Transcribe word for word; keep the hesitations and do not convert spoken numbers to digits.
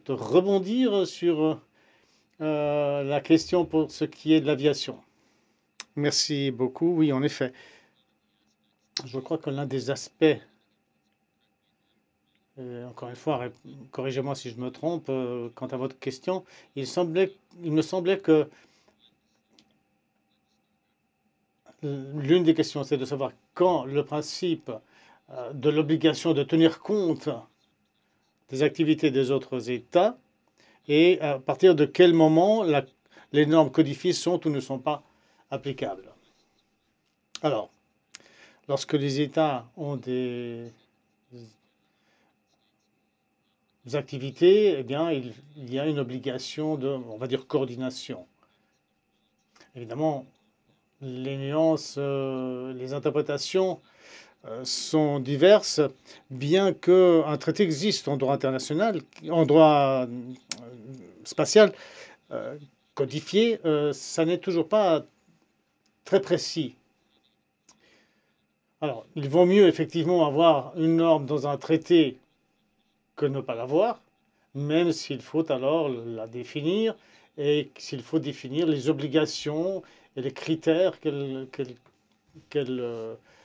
de rebondir sur euh, la question pour ce qui est de l'aviation. Merci beaucoup. Oui, en effet, je crois que l'un des aspects, euh, encore une fois, ré- corrigez-moi si je me trompe, euh, quant à votre question, il semblait, il me semblait que l'une des questions, c'est de savoir quand le principe euh, de l'obligation de tenir compte des activités des autres États et à partir de quel moment la- les normes codifiées sont ou ne sont pas applicables. Alors, lorsque les États ont des activités, eh bien, il, il y a une obligation de, on va dire, coordination. Évidemment, les nuances, euh, les interprétations euh, sont diverses, bien qu'un traité existe en droit international, en droit euh, spatial, euh, codifié, euh, ça n'est toujours pas très précis. Alors, il vaut mieux effectivement avoir une norme dans un traité que ne pas l'avoir, même s'il faut alors la définir et s'il faut définir les obligations et les critères qu'elle qu'elle- qu'elle, euh,